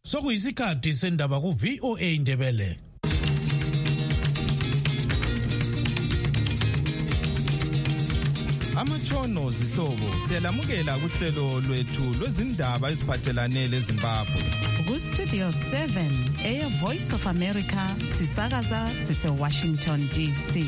Sokuyisikhathi sendaba ku VOA Ndebele. Amatshono zihlobo siyalamukela kuhlelo lwethu lwezindaba eziphathelane leZimbabwe. Ku Studio 7 Air Voice of America sisakaza sise Washington DC.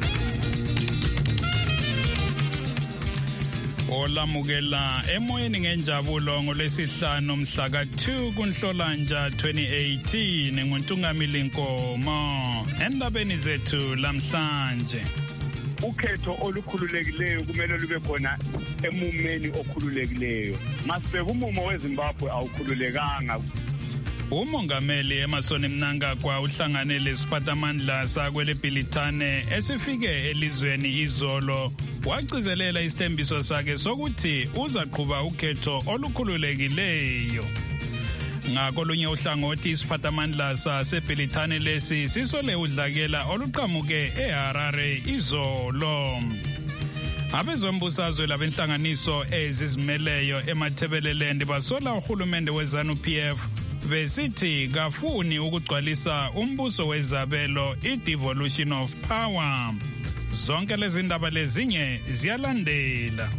Olamukela emoyeni ngenjabulo ngolesihlanu mhla ka-2 kuNhlolanja 2018 nguNtungamili Nkomo endabeni zethu lamhlanje. Ukhetho olukhululekileyo kumele lube khona emumeni okhululekileyo. Masibeka umumo weZimbabwe awukhululekanga. Umongameli Emmerson Mnangagwa uhlanganele isiphatamandla sakwele Bhilithane esifike elizweni izolo wagcizelela isithembiso sakhe sokuthi uzaqhuba ukhetho olukhululekileyo. Ngakolunye uhlangothi isiphatamandla saseBhilithane lesi sisole udlakela oluqhamuke eHarare izolo. Abezombusazwe labenhlanganiso ezizimeleyo eMathebeleland basola uhulumende weZANU-PF besithi kafuni ukugcwalisa umbuso wezabelo i-devolution of power. Zonke lezi ndaba lezinye ziyalandela.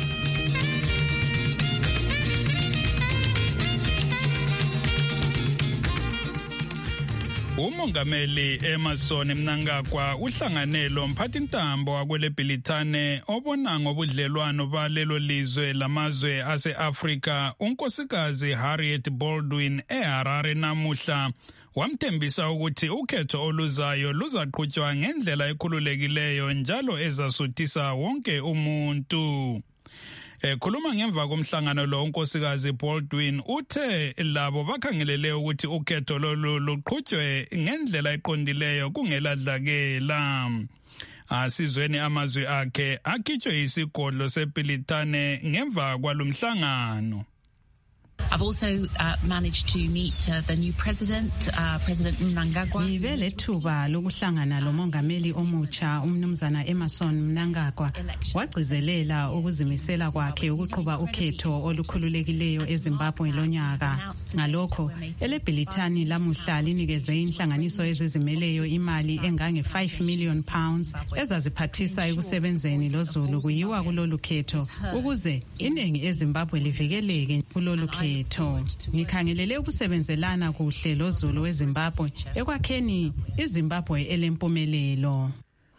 Umongameli Emmerson Mnangagwa uhlanganele umphathintambo wakwele Bhilithane obona ngobudlelwano balelo lizwe lamazwe ase-Afrika unkosikazi Harriet Baldwin eHarare namuhla wamthembisa ukuthi ukhetho oluzayo luzaqhutshwa ngendlela ekhululekileyo njalo ezasuthisa wonke umuntu. Khuluma ngemva komhlangano lo unkosikazi Baldwin uthe labo bakhangelele ukuthi ukhetho lolu luqhutshwe ngendlela eqondileyo kungeladlakela. Asizweni amazwi akhe akhitshwe isigodlo seBhilithane ngemva kwalomhlangano. I've also managed to meet the new president, President Mnangagwa. Ngibele thuba lokuhlangana lomongameli omutsha umnumzana Emmerson Mnangagwa wagcizelela ukuzimisela kwakhe ukuqhuba ukhetho olukhululekileyo eZimbabwe lonyaka. Ngalokho eleBhilithane lamuhla linikeze inhlanganiso ezizimeleyo imali engange 5 million pounds ezaziphathisa ekusebenzeni loZulu kuyiwa kulolu khetho ukuze iningi eZimbabwe livikeleke kulolu khetho. Ngikhangelele ukusebenzelana kuhle loZulu weZimbabwe ekwakheni iZimbabwe elempumelelo.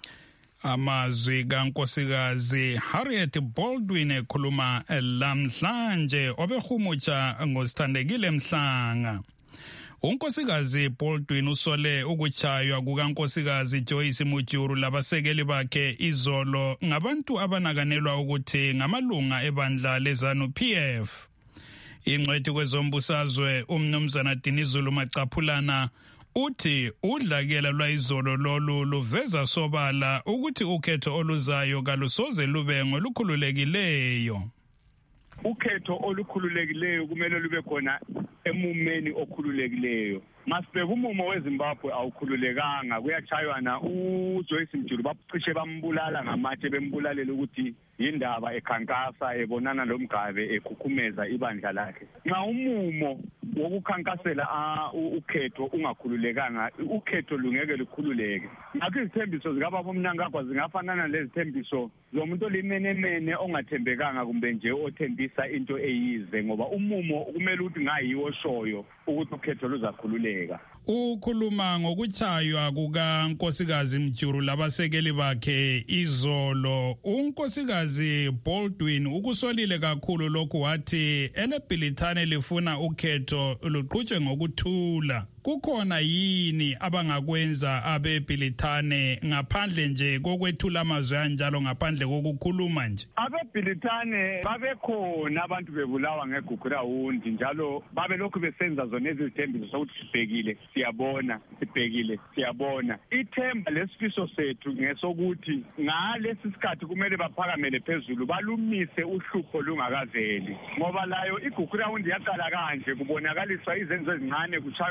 Amazwi kankosikazi Harriet Baldwin ekhuluma lamhlanje obehumutsha ngosithandekile Mhlanga. Unkosikazi Baldwin usole ukuchaywa kukankosikazi Joyce Mujuru labasekeli bakhe izolo ngabantu abanakanelwa ukuthi ngamalunga ebandla leZANU-PF. Ingcwethi kwezombusazwe umnumzana Dinizulu Macaphulana uthi udlakela lwayizolo lolu luveza sobala ukuthi ukhetho oluzayo kalusoze lube ngolukhululekileyo. Ukhetho olukhululekileyo kumele lube khona emumeni okhululekileyo. Masibeka umumo weZimbabwe awukhululekanga kuyachaywana uJoyce Mjulu bacishe bambulala ngamatshe bembulalela ukuthi indaba ekhankasa ebonana loMgabe ekhukhumeza ibandla lakhe. Nxa umumo wokukhankasela ukhetho ungakhululekanga ukhetho lungeke lukhululeke. Ngakho izithembiso zikababa Mnangagwa zingafanana lezithembiso zomuntu olimenemene ongathembekanga kumbe nje othembisa into eyize ngoba umumo kumele ukuthi ngayiwo oshoyo ukuthi ukhetho luzakhululeka. Ukhuluma ngokuchaywa kukankosikazi Mjuru labasekeli bakhe izolo. Unkosikazi Baldwin ukusolile kakhulu lokhu wathi eleBhilithane lifuna ukhetho luqhutshwe ngokuthula. Kukhona yini abangakwenza abeBhilithane ngaphandle nje kokwethula amazwi anjalo ngaphandle kokukhuluma nje? AbeBhilithane babekhona abantu bebulawa ngegugu rawundi njalo babelokhu besenza zona izithembiso sokuthi sibhekile siyabona sibhekile siyabona. Ithemba lesifiso sethu ngesokuthi ngalesi sikhathi kumele baphakamele phezulu balumise uhlupho lungakaveli ngoba layo igugu rawundi yaqala kanje kubonakaliswa izenzo ezincane kuchaywa abantu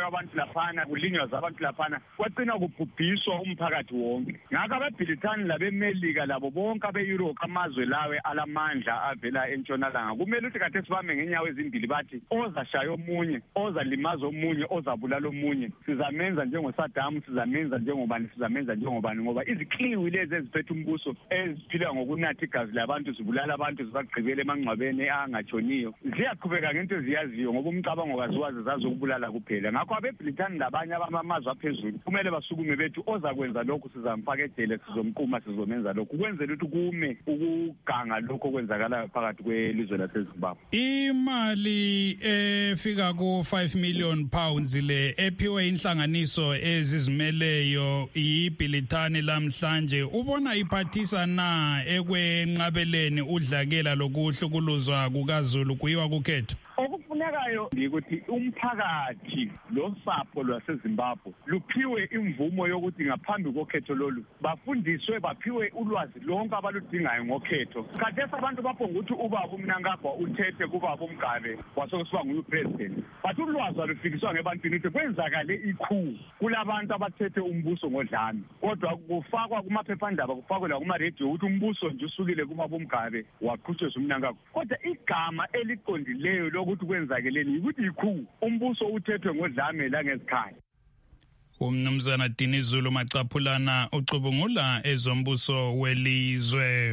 laphana kulinywa zabantu laphana kwagcina kubhubhiswa umphakathi wonke. Ngakho abeBrithani labeMelika labo bonke abe-Europe amazwe lawe alamandla avela entshonalanga kumele ukuthi kade sibambe ngenyawo ezimbili bathi ozashaya omunye, ozalimaza omunye, ozabulala omunye sizamenza njengoSaddam, sizamenza njengobani ngoba izikliwi lezi eziphethe umbuso eziphila ngokunatha igazi labantu zibulala abantu zibagqibele emangcwabeni angatshoniyo ziyaqhubeka ngento eziyaziyo ngoba umcabango kaziwazi zazokubulala kuphela. Ngakho abeBrithani labanye abamazwe aphezulu kumele basukume bethu ozakwenza lokhu sizamfaka edele, sizomquma, sizomenza lokhu ukwenzela ukuthi kume ukuganga lokho okwenzakala phakathi kwelizwe laseZimbabwe. Imali efika ku-5 million pounds le ephiwe inhlanganiso ezizimeleyo yiBrithani lamhlanje ubona iphathisa na ekwenqabeleni udlakela lokuhlukuluzwa kukaZulu kuyiwa kukhetho? Okufunekayo ukuthi umphakathi losapho lwaseZimbabwe luphiwe imvumo yokuthi ngaphambi kokhetho lolu bafundiswe baphiwe ulwazi lonke abaludingayo ngokhetho. Khathesi abantu babonga ukuthi ubaba uMnangagwa uthethe kubaba uMgabe wasokusiba ngupresident. But ulwazi alufikiswa ngebantwini ukuthi kwenzakale ikhu kulabantu abathethe umbuso ngodlame. Kodwa kufakwa kumaphephandaba kufakwe la kuma-radio ukuthi umbuso nje usukile kubaba uMgabe waqhutshezwa uMnangagwa. Kodwa igama eliqondileyo ukuthi kwenzakeleni ukuthi ikhu umbuso uthethwe ngodlame la ngezikhaya. Umnumzana Dini Zulu Macaphulana ucubungula ezombuso welizwe.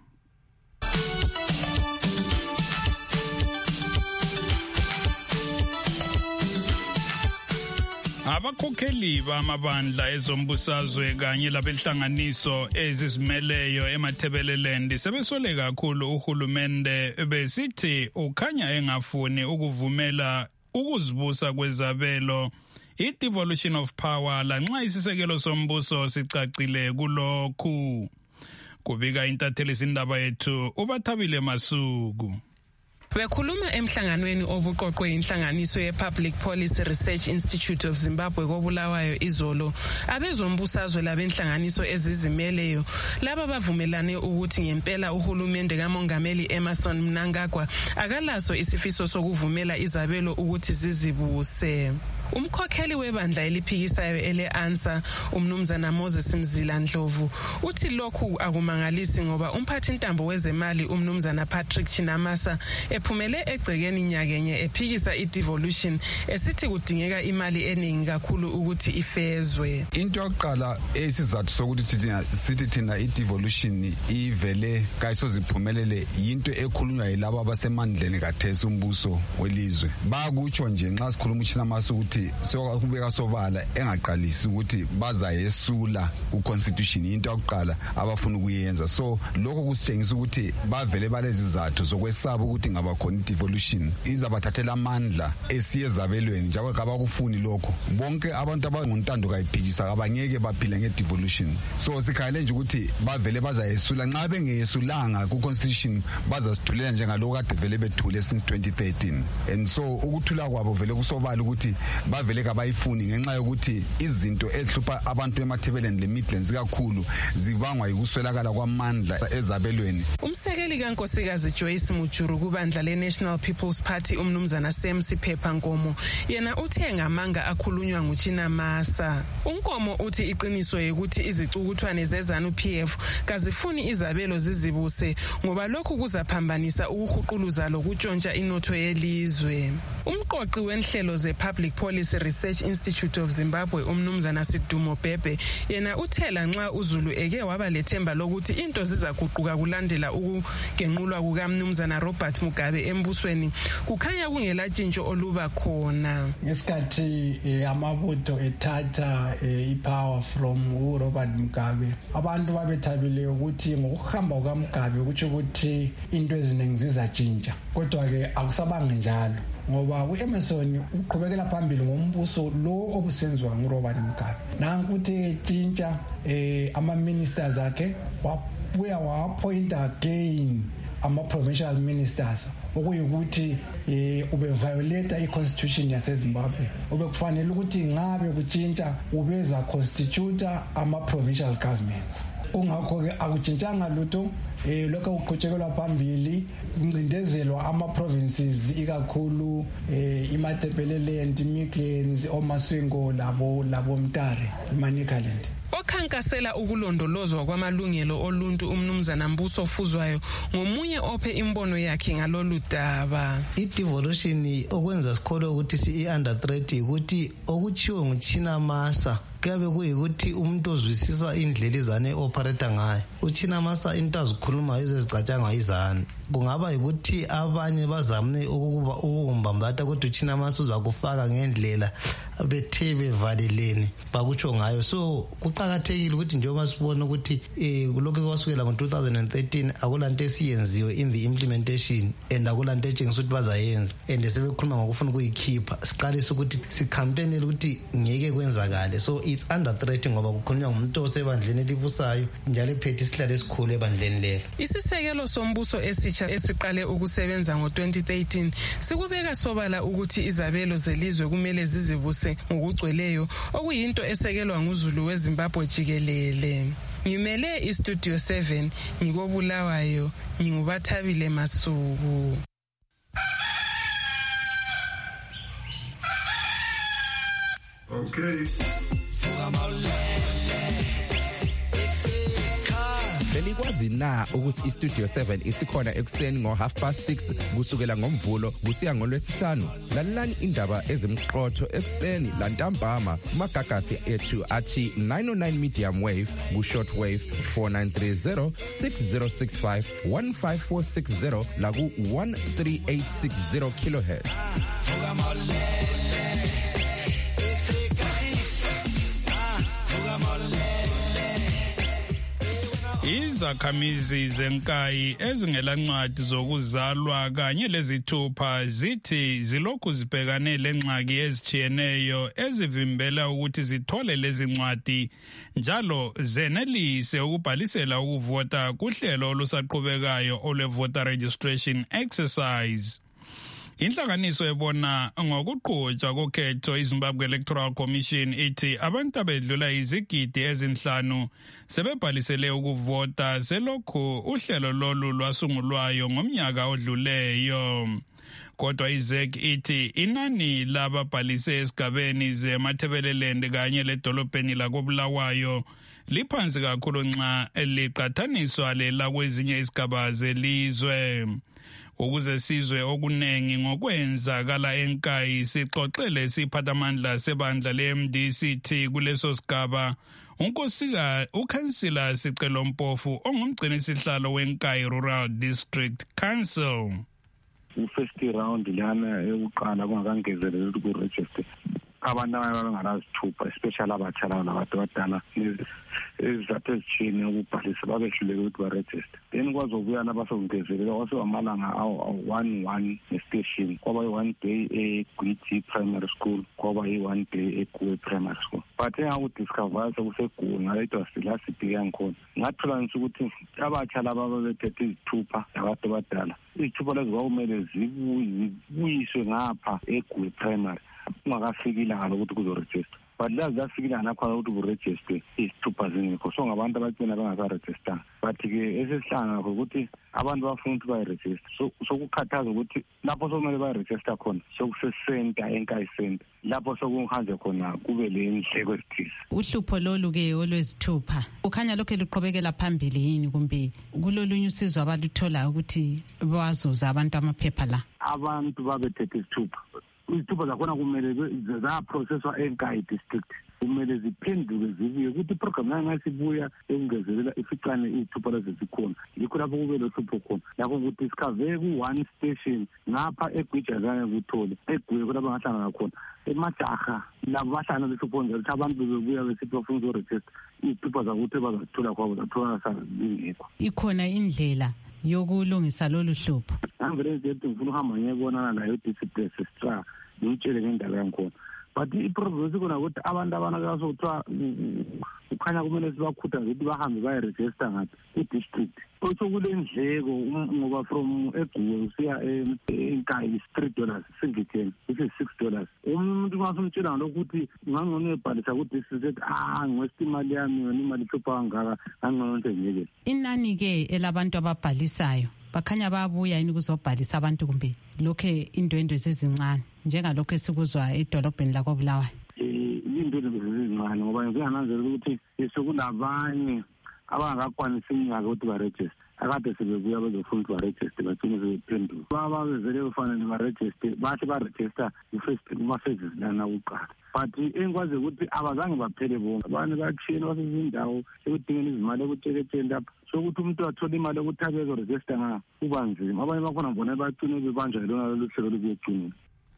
Abakhokheli bamabandla ezombusazwe kanye labehlanganiso ezizimeleyo eMathebeleland sebesole kakhulu uhulumende besithi ukhanya engafuni ukuvumela ukuzibusa kwezabelo i-devolution of power lanxa isisekelo sombuso sicacile kulokhu. Kubika intatheli zindaba yethu uBathabile Masuku. Bekhuluma emhlanganweni obuqoqwe inhlanganiso ye-Public Policy Research Institute of Zimbabwe koBulawayo izolo, abezombusazwe labenhlanganiso ezizimeleyo laba bavumelane ukuthi ngempela uhulumende kaMongameli Emmerson Mnangagwa akalaso isifiso sokuvumela izabelo ukuthi zizibuse. Umkhokheli webandla eliphikisayo ele-ANSA umnumzana Moses Mzila Ndlovu uthi lokhu akumangalisi ngoba umphathi ntambo wezemali umnumzana Patrick Chinamasa ephumele egcekeni nyakenye ephikisa i-devolution esithi kudingeka imali eningi kakhulu ukuthi ifezwe. Into yokuqala esizathu sokuthi sithi thina i-devolution ivele kayisoziphumelele yinto ekhulunywa yilabo abasemandleni kathesi umbuso welizwe. Bakutsho nje nxa sikhuluma uChinamasa ukuthi sokubeka sobala engaqalisi ukuthi bazayesula ku-constitution into yokuqala abafuna ukuyenza. So lokho kusitshengisa ukuthi bavele balezi zathu zokwesaba ukuthi ngabakhona i-devolution izabathathela amandla esiyezabelweni njalo kabakufuni lokho. Bonke abantu abangontando kayiphikisa abangeke baphile nge-devolution. So sikhayele nje ukuthi bavele bazayesula nxa bengeyesulanga ku-constitution bazasithulela njengaloko kade vele bethule since 2013. And so ukuthula kwabo vele kusobala ukuthi bavele kabayifuni ngenxa yokuthi izinto ezihlupha abantu eMathebeleland leMidlands kakhulu zibangwa yikuswelakala kwamandla ezabelweni. Umsekeli kaNkosikazi Joyce Mujuru kubandla le-National People's Party umnumzana Sam Siphepa Nkomo yena uthe ngamanga akhulunywa nguChinamasa. uNkomo uthi iqiniso ukuthi izicukuthwane zeZANU-PF kazifuni izabelo zizibuse ngoba lokhu kuzaphambanisa ukuhuquluza lokutshontsha inotho yelizwe. Umqoqi wenhlelo ze-Public Policy Research Institute of Zimbabwe umnumzana Sidumo Bhebhe yena uthela nxa uZulu eke waba lethemba lokuthi into zizaguquka kulandela ukugenqulwa kukamnumzana Robert Mugabe embusweni kukhanya kungela tshintsho oluba khona. Ngesikhathi amabutho ethatha ipower from Robert Mugabe abantu babethabile ukuthi ngokuhamba kukaMugabe kutsho ukuthi into eziningi zizatshintsha, kodwa ke akusabanga njalo ngoba uEmmerson uqhubekela phambili ngombuso lo obusenziwa nguRobert Mugabe. Nanku ukuthi tshintsha ama-ministers akhe wabuya wa-appoint again ama-provincial ministers okuyukuthi ube-violate i-constitution yaseZimbabwe. Ubekufanele ukuthi ngabe kutshintsha ubeza constitute ama-provincial governments. Kungakho-ke akutshintshanga lutho lokho kuqhutshekelwa phambili kuncindezelwa ama-provinces ikakhulu iMatabeleland, Midlands, oMasvingo labo Mtare, Manicaland. Okhankasela ukulondolozwa kwamalungelo oluntu umnumzana Mbuso Fuzwayo ngomunye ophe imbono yakhe ngalolu daba. I-devolution okwenza sikholwe ukuthi si-under threat ukuthi okuchiwe nguChina Masa kuyabe kuyikuthi umuntu ozwisisa indlela izane operator ngayo. uChina Masa into azikhuluma ezizicatshanga izane. Kungaba ukuthi abanye bazamne ukumbambatha ukuthi uChina Masa uzakufaka ngendlela bethe bevalelene bakutsho ngayo. So kuqakathekile ukuthi njengoba sibona ukuthi kulokho kwasukela ngo-2013 akulanto esiyenziwe in the implementation and akulanto etshengisa ukuthi bazayenza and sebekhuluma ngokufuna ukuyikhipha. Siqalise ukuthi sikhampenele ukuthi ngeke kwenzakale. So it's under threat ngoba kukhulunywa ngumuntu osebandleni elibusayo njalo ephethe isihlalo esikhulu ebandleni lelo. Isisekelo sombuso esitsha esiqale ukusebenza ngo-2013 sikubeka sobala ukuthi izabelo zelizwe kumele zizibuse ngokugcweleyo okuyinto esekelwa nguZulu weZimbabwe jikelele. Ngimele iStudio 7 ngikobulawayo ngingubathabile Masuku. Okay. Belikwazi na ukuthi iStudio 7 isikhona ekuseni ngo6:30 kusukela ngomvulo kusiya ngolwesihlanu. Lalelani indaba ezimqotho ekuseni lantambama kumagagasi ethu athi 909 medium wave ku-short wave 4930 6065 15460 la ku 13860 kilohertz. Izakhamizi zenkayi ezingelancwadi zokuzalwa kanye lezithupha zithi zilokhu zibhekane lengxaki ezijiyeneyo ezivimbela ukuthi zithole lezi ncwadi njalo zenelise ukubhalisela ukuvota kuhlelo olusaqhubekayo ole-voter registration exercise. Inhlanganiso ebona ngokuqhutshwa kokhetho iZimbabwe Electoral Commission ithi abantu abedlula izigidi ezinhlanu sebebhalisele ukuvota selokhu uhlelo lolu lwasungulwayo ngomnyaka odluleyo. Kodwa iZEC ithi inani lababhalise esigabeni zeMatabeleland kanye ledolobheni lakobulawayo liphansi kakhulu nxa liqathaniswa lela kwezinye izigaba zelizwe. Ukuze sizwe okunengi ngokwenzakala enkayi sixoxele siphathamandla sebandla le-MDCT kuleso sigaba ukhansila Sicelo Mpofu ongumgcinisihlalo wenkayi Rural District Council. First round lana eyokuqala kungakangezeleli ku-register abantu abangazithupha especially abatsha labantu abadala izizathu ezithini ukubhalisa babehluleke ukuthi barejiste. Then kwazobuya nabasongezelela kwasewamalanga awu-1 nestation kwaba yi-1 day eGwiti Primary School kwaba yi-1 day eGuwe Primary School. But engakudiscover sekuseGuwe ngale it was the last day yangikhona ngathola nje ukuthi abatsha laba babethethe izithupha labantu abadala izithupha lezo kwakumele zibuyiswe ngapha eGuwe Primary ungakafikile ngalokuthi kuzoregister. But lazifikile nakho ukuthi kuregister izithupha zingekho so ngabantu abagcina bengasaregister. But-ke esesihlanga ukuthi abantu bafuna ukuthi bayiregister so kukhathaza ukuthi lapho sokumele bayiregister khona sokusesenta enkayi center lapho sokuhanje khona kube le ndleko ezithize. Uhlupho lolu-ke olwezithupha ukhanya lokho luqhubekela phambili yini kumbe kulolunye usizo abaluthola ukuthi bazuza abantu amaphepha la? Abantu babethethe izithupha zakhona kumele zaprocesswa enkayi district kumele ziphenduke zibuye ukuthi iprogram nayo ngasibuya ekungezelela ificane izithupha lezi zikhona yikho lapho kube lohlupho khona lakho ukuthi sikhave ku-1 station ngapha eGwijazane kuthole eGuye kulapho ngahlangana khona emajaha labo bahlangana lehlupho nje ukuthi abantu bebuya besithi bafuna ukuzoregister izithupha zakuthi bazazithola kwabo zathola sazingekho. Ikhona indlela yokulungisa lolu hlupho? Angivele ngithi ngifuna uhamba ngiyebonana nayo district registrar ngitshele ngendaba yangikhona. But iproblem ikona ukuthi abantu abanakasothiwa ukhanya kumele sibakhuthaze ukuthi bahambe bayiregister ngathi i-district. Otsho kule ndleko ngoba from eGuwe usiya enkayi $3 singitheni which is $6. Umuntu masumtshela lokuthi ngangone ebhalisa ukuthi sisethi ngwesti imali yami yona imali ihlupha kangaka ngangcono nje ngeke. Inani ke elabantu ababhalisayo bakhanya bayabuya yini kuzobhalisa abantu kumbe lokhe indwendwe zizincane njengalokho esikuzwa edolobheni lakoBulawayo? Indwendwe zizincane ngoba ngiyananzela ukuthi sekulabanye abangakwanisi iminyaka ukuthi baregister akade sebebuya bezofuna ukuthi baregister bagcine sebephendula baba bezele kufanele baregister bathi baregister i-first kuma-phases lana kuqala but engikwazi ukuthi abazange baphele bonke abanye batshiyeni basezindawo ekudingeni izimali ekutsheketheni lapha sokuthi umuntu athole imali yokuthi abezo-register kuba nzima abanye bakhona bona bacine bebanjwa yilona lolu hlelo lukuyeqinile.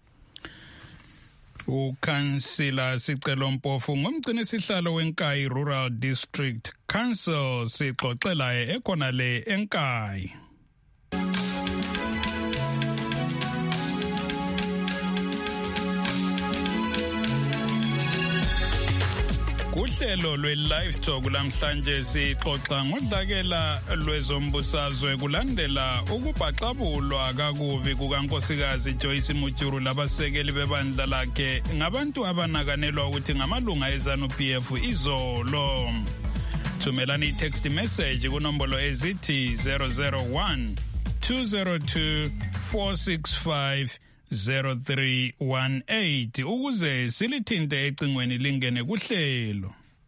Ukhansila Sicelo Mpofu ngumgcini sihlalo weNkayi Rural District Council sixoxela ekhona le eNkayi. Kuhlelo lwe-Live Talk lamhlanje sixoxa ngodlakela lwezombusazwe kulandela ukubhaxabulwa kakubi kukankosikazi Joyce Mujuru labasekeli bebandla lakhe ngabantu abanakanelwa ukuthi ngamalunga eZANU-PF izolo. Thumelani i-text message kunombolo ezithi 001 202 465 0318 ukuze silithinte ecingweni lingene kuhlelo.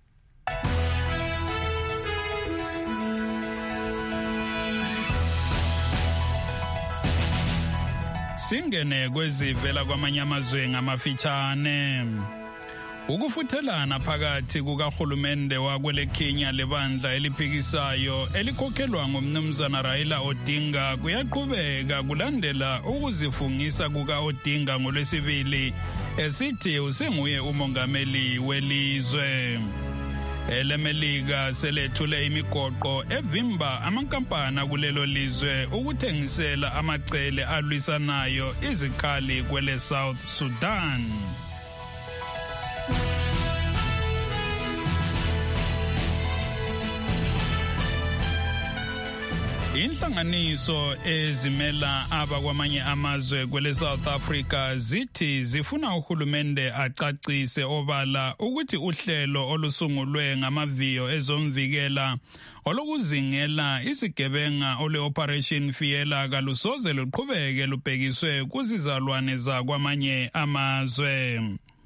Singene kwezivela kwamanye amazwe ngamafitshane. Ukufuthelana phakathi kukahulumende wakwele Kenya lebandla eliphikisayo elikhokhelwa ngumnumzana Raila Odinga kuyaqhubeka kulandela ukuzifungisa kuka-Odinga ngolwesibili esithi usenguye umongameli welizwe. EleMelika selethule imigoqo evimba amankampani kulelo lizwe ukuthengisela amacele alwisanayo izikhali kwele South Sudan. Inhlanganiso ezimela abakwamanye amazwe kwele South Africa zithi zifuna uhulumende acacise obala ukuthi uhlelo olusungulwe ngamaviyo ezomvikela olokuzingela isigebenga ole-Operation Fiela kalusoze luqhubeke lubhekiswe kuzizalwane zakwamanye amazwe.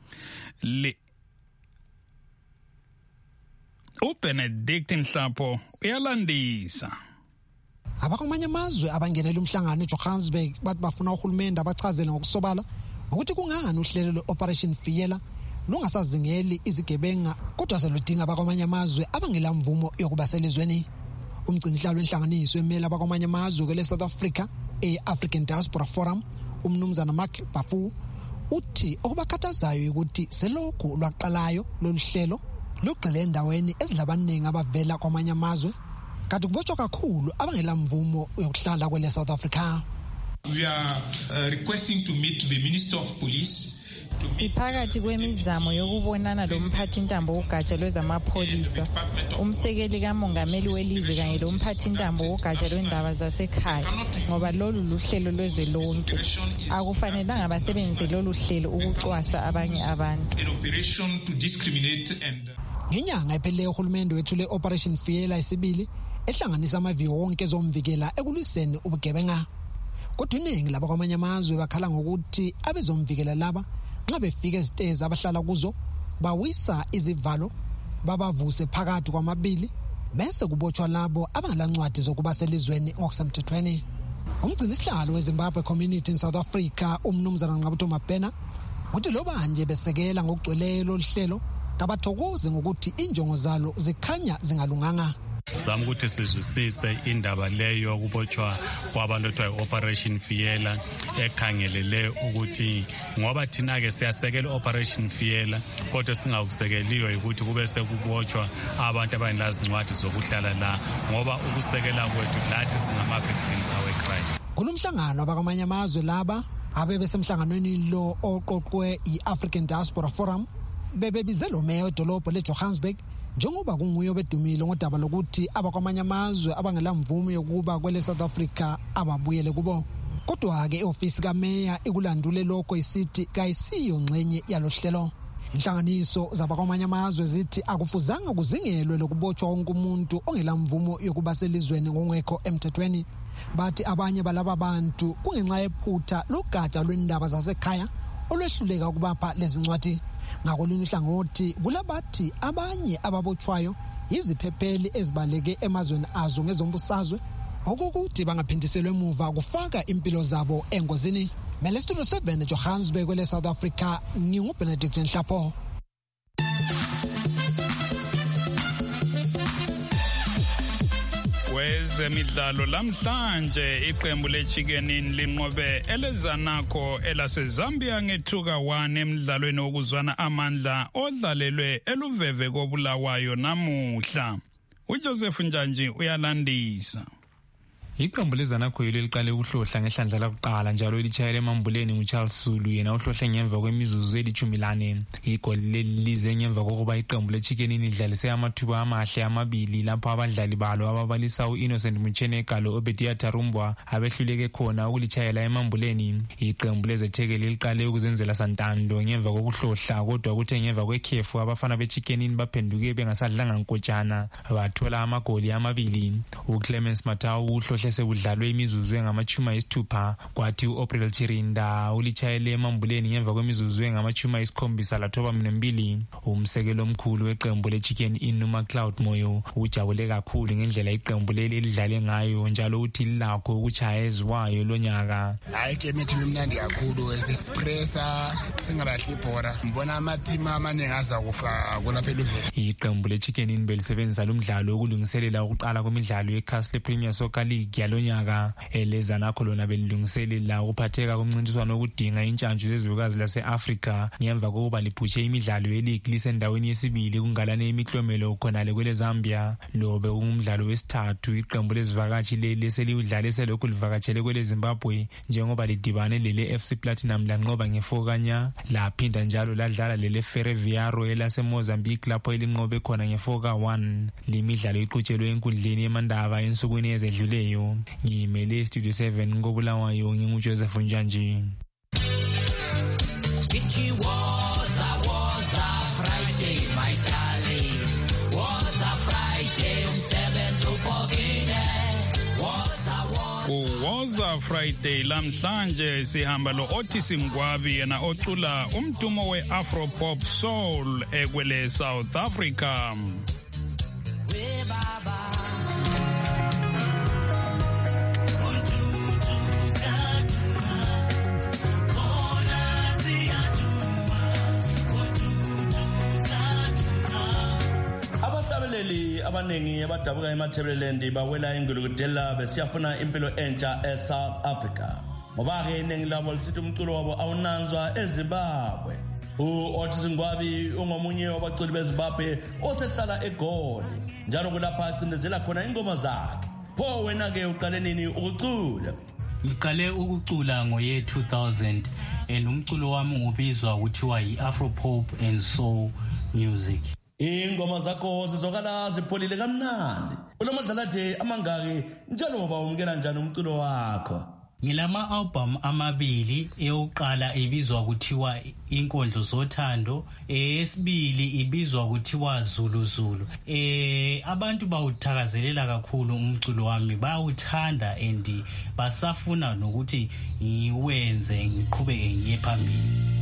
uBenedict Nhlapho uyalandisa. Abakwamanye amazwe abangenela umhlangano eJohannesburg bathi bafuna uhulumende abachazele ngokusobala ukuthi kungani uhlelo le-Operation Fiela lungasazingeli izigebenga kodwa seludinga abakwamanye amazwe abangela mvumo yokuba selizweni. Umgcinisihlalo wenhlanganiso emela abakwamanye amazwe kwele South Africa e-African Diaspora Forum umnumzana Mark Bafu uthi okubakhathazayo ukuthi selokhu lwaqalayo lolu hlelo lugxile endaweni ezilabaningi abavela kwamanye amazwe kanti kubotshwa kakhulu abangela mvumo yokuhlala kwele South Africa. We are requesting to meet the Minister of Police. Siphakathi kwemizamo yokubonana lomphathintambo wogatsha lwezamapholisa, umsekeli kamongameli welizwe kanye lomphathintambo wogatsha lwendaba zasekhaya ngoba lolu luhlelo lwezwe lonke. Akufanelanga basebenzise lolu hlelo ukucwasa abanye abantu. Ngenyanga epheleyo uhulumende wethule Operation Fiela isibili ehlanganisa amaviyo wonke ezomvikela ekulwiseni ubugebenga. Kodwa iningi laba kwamanye amazwe bakhala ngokuthi abezomvikela laba nxa befika ezitezi abahlala kuzo bawisa izivalo babavuse phakathi kwamabili bese kubotshwa labo abangalancwadi zokuba selizweni ngokusemthethweni. Umgcinisihlalo weZimbabwe Community in South Africa umnumzana Nqabutho Mabhena uthi loba nje besekela ngokugcweleyo lohlelo kabathokoze ngokuthi injongo zalo zikhanya zingalunganga. Zama ukuthi sizwisise indaba leyo kubotshwa kwabantu ethiwa Operation Fiela ekhangelele ukuthi ngoba thina ke siyasekela Operation Fiela kodwa singakusekeliyo ukuthi kube sekubotshwa abantu abanezincwadi zokuhlala la ngoba ukusekela kwethu lathi singama victims awe crime. Kulomhlangano abakwamanye amazwe laba abebesemhlanganweni lo oqoqwe i-African Diaspora Forum bebebizelo meya edolobho leJohannesburg njengoba kunguye obedumile ngodaba lokuthi abakwamanye amazwe abangela mvumo yokuba kwele South Africa ababuyele kubo. Kodwa-ke i-ofisi kameya ikulandule lokho isithi kayisiyo ngxenye yalohlelo. Inhlanganiso zabakwamanye amazwe zithi akufuzanga kuzingelwe lokubotshwa wonke umuntu ongela mvumo yokuba selizweni ngongekho emthethweni. Bathi abanye balaba bantu kungenxa yephutha logatsha lwendaba zasekhaya olwehluleka ukubapha lezi ncwadi. Ngakolunye uhlangothi kulabathi abanye ababotshwayo yiziphepheli ezibaleke emazweni azo ngezombusazwe okukuthi bangaphindiselwe emuva kufaka impilo zabo engozini. Studio 7 Johannesburg kwele South Africa, nginguBenedict Nhlapho. Kwezemidlalo lamhlanje iqembu leChickenini linqobe elezanakho elaseZambia nge2-1 emidlalweni wokuzwana amandla odlalelwe eluveve koBulawayo namuhla. uJoseph Njanji uyalandisa. Iqembu lezanakho yilo liqale ukuhlohla ngehlandla lakuqala njalo elitshayela emambuleni nguCharles Zulu yena uhlohle ngemva kwemizuzu eli-14. Igoli leli lize ngemva kokuba iqembu leChickenini lidlalise amathuba amahle amabili lapho abadlali balo ababalisa u-Innocent Mucheneka lo-Obediah Tarumbwa abehluleke khona ukulitshayela emambuleni. Iqembu lezethekeli liqale ukuzenzela santando ngemva kokuhlohla kodwa kuthe ngemva kwekhefu abafana beChickenini baphenduke bengasadlanga nkotshana bathola amagoli amabili. uClemens Matau uhlohle sekudlalwe imizuzu engama-60 kwathi u-April Chirinda ulitshayele emambuleni ngemva kwemizuzu engama-72 lathoba 2. Umsekelo omkhulu weqembu leChickenini Numa Cloud Moyo ujabule kakhulu ngendlela iqembu leli elidlale ngayo njalo uthi lilakho ukuchaya eziwayo lonyaka. Hayi ke mithi imnandi kakhulu esipressa singalahli ibhora mbona amathima amaningi aza kufa kulapha eluveni. Iqembu leChickenini belisebenzisa lo mdlalo ukulungiselela ukuqala kwemidlalo yeCastle Premier Soccer League yalonyaka. Elezanakho lona belilungiselela ukuphatheka komncintiswano wokudinga intshantshu zezibukazi lase-Afrika ngemva kokuba liphushe imidlalo ye-league lisendaweni yesibili kungalane imiklomelo khonale kwele Zambia. Lo bekungumdlalo wesithathu iqembu lezivakashi leli selidlale selokhu livakatshele kwele Zimbabwe njengoba lidibane lele FC Platinum lanqoba nge4-0 laphinda njalo ladlala lele Ferroviario elase-Mozambique lapho elinqobe khona nge4-1. Limidlalo iqhutshelwe enkundleni yemandaba ensukwini ezedluleyo. Ngimele Studio 7 ngoBulawayo nginguJoseph Njanji. It was a Friday, my darling. Was a Friday, umsebenzi ubhokile. Was a Friday lamhlanje sihamba lo Otis Mgwabi yena ocula umdumo we-Afro Pop Soul ekwele South Africa. Abaningi abadabuka eMatabeleland bawela ingulukudela besiyafuna impilo entsha eSouth Africa. Ngoba ke iningi labo lisithi umculo wabo awunanzwa eZimbabwe. uOtis Mgwabi ungomunye wabaculi beZimbabwe osehlala eGoli. Njalo kulapha acindezela khona ingoma zakhe. Pho wena ke uqale nini ukucula? Ngiqale ukucula ngoye 2000 umculo wami ubizwa ukuthiwa yi-Afro Pop and Soul Music. Ingoma zakho zizokala zipholile kamnandi. Ulomadlalade amangaki njalo bawumkela njani umculo wakho? Ngilama album amabili, eyokuqala ibizwa kuthiwa Inkondlo Zothando, esibili ibizwa kuthiwa Zulu Zulu. Abantu bawuthakazelela kakhulu umculo wami, bawuthanda and basafuna nokuthi ngiwenze ngiqhubeke ngiye phambili.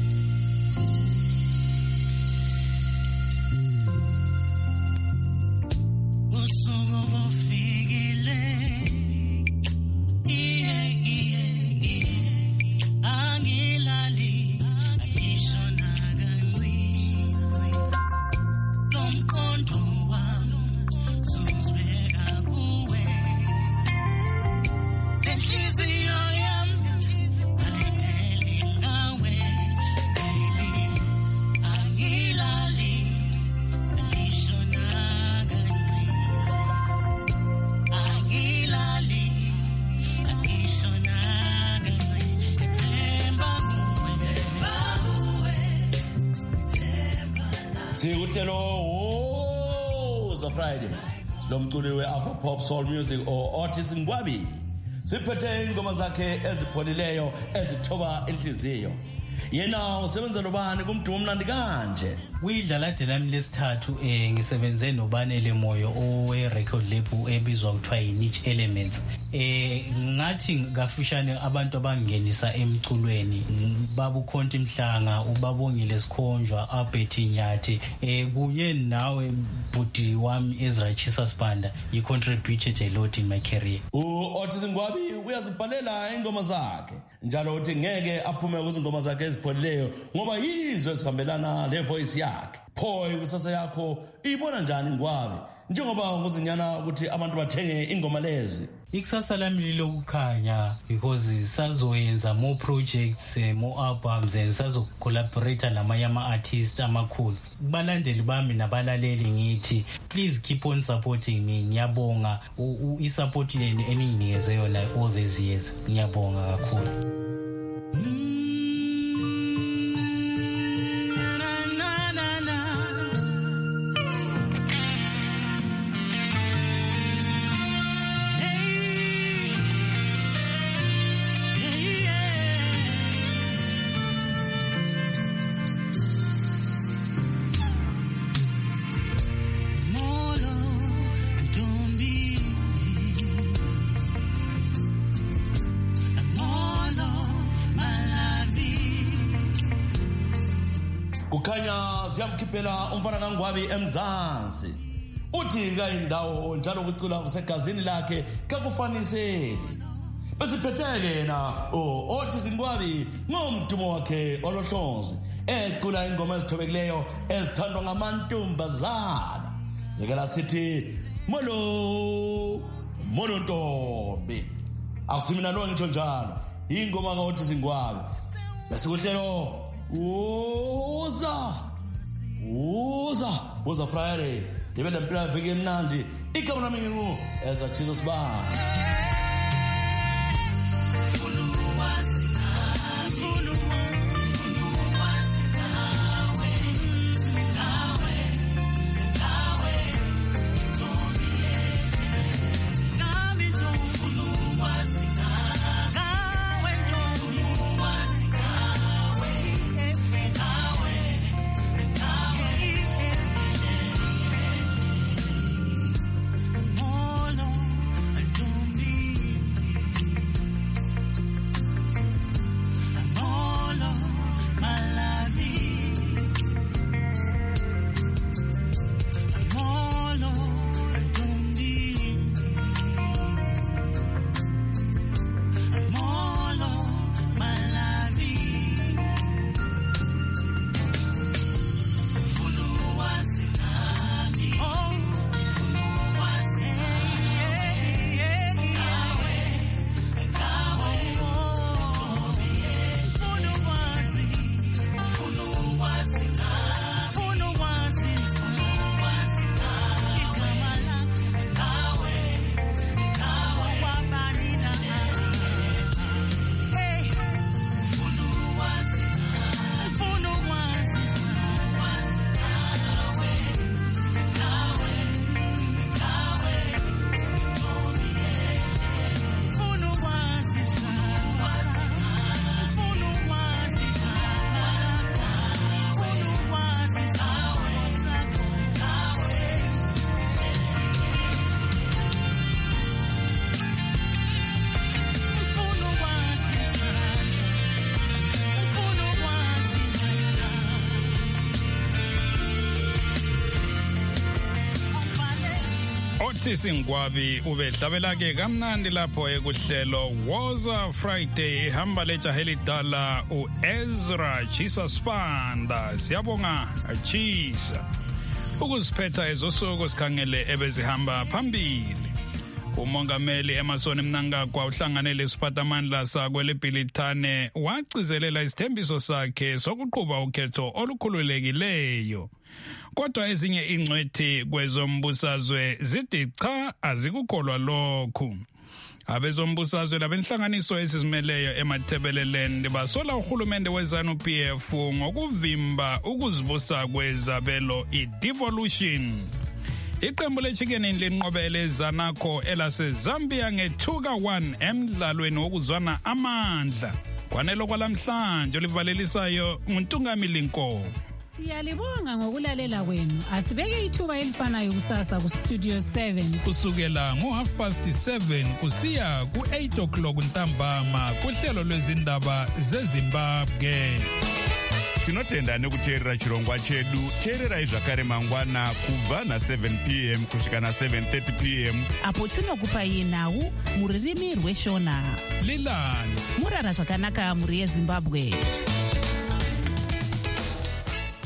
Friday. Lomculi we-Afro Pop Soul Music or Otis Mgwabi. siphethe ingoma zakhe ezipholileyo ezithoba inhliziyo. Yena usebenza nobani kumdumo omnandi kanje? Uyidlala lami lesithathu ngisebenze noBanele Moyo owe record label ebizwa kuthiwa yiNiche Elements. Ngathi ngafishane abantu abangenisa emculweni babu Khonti Mhlanga, uBabongile Sikhonjwa, Abeti Nyathi, kunye nawe budi wami Ezra Chisa Spanda. You contributed a lot in my career. Otis Ngwabi uyazibhalela ingoma zakhe njalo uthi ngeke aphume kuzingoma zakhe ezipholileyo ngoba yizo ezihambelana le voice yakhe. Pho ikusasa yakho ibona njani Ngwabi njengoba kuzinyana ukuthi abantu bathenge ingoma lezi? Ikusasa lami lilokukhanya because sazoyenza more projects, more albums, and sazocollaborate namanye ama-artists amakhulu. Kubalandeli bami nabalaleli ngithi please keep on supporting me. Ngiyabonga i-support yenu eninginikeze yona all these years. Ngiyabonga kakhulu. Kukhanya siyamkhiphela umfana kaNgwabi eMzansi. Uthi kayindawo njalo ukucula kusegazini lakhe kakufaniseli. Besiphetheke na Otis Ngwabi ngomdumo wakhe olohlonzi ecula ingoma ezithobekileyo ezithandwa ngamantombazana. Yekela sithi molo ntombi. Akusimina lo ngitsho njalo. Ingoma kaOtis Ngwabi. Besikuhlelo Uza Friday. Yebela mpila viki mnandi. Igama lami ngingu Ezra Chisa Spanda. Otis Ngwabi ubedlabela ke kamnandi lapho ekuhlelo Woza Friday ehamba lejaha elidala uEzra Chisa Spanda. Siyabonga Chisa. Ukuziphetha ezosuku sikhangele ebezihamba phambili. Umongameli Emerson Mnangagwa uhlanganele isiphatamandla sakwe leBhilithane wacizelela isithembiso sakhe sokuqhuba ukhetho olukhululekileyo. Kodwa ezinye ingcwethi kwezombusazwe zithi cha azikukholwa lokhu. Abezombusazwe labenhlanganiso ezizimeleyo eMathebeleland basola uhulumende weZANU-PF ngokuvimba ukuzibusa kwezabelo i-devolution. Iqembu leChicken linqobele Zanaco elaseZambia nge-2-1 emdlalweni wokuzwana amandla. Kwanelo kwalamhlanje olivalelisayo uNtungamili Nkomo. Siyalibonga ngokulalela kwenu. Asibeke ithuba elifanayo kusasa ku Studio 7 kusukela ngo7:30 kusiya ku8 o'clock ntambama kuhlelo lwezindaba zeZimbabwe. Tinotenda nekuteerera chirongwa chedu. Teererai zvakare mangwana kubva na7 p.m. kusvika na7:30 p.m. apo tinokupai nhau muririmi rweshona. Lilani murara zvakanaka muri yeZimbabwe.